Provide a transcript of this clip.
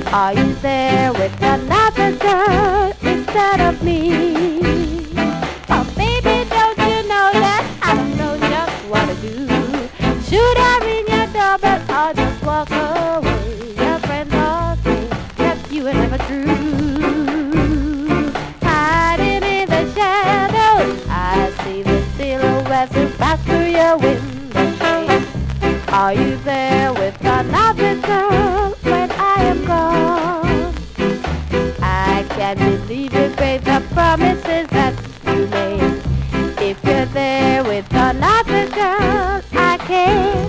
Are you there with another girl instead of me? Oh, baby, don't you know that I don't know just what to do? Should I ring your doorbell or just walk away? Your friends all say that you were never true. Hiding in the shadows, I see the silhouettes that pass through your window shade. Are you there with another girl when I am gone? I can't believe it, babe, the promises that you made. If you're there with another girl, I can't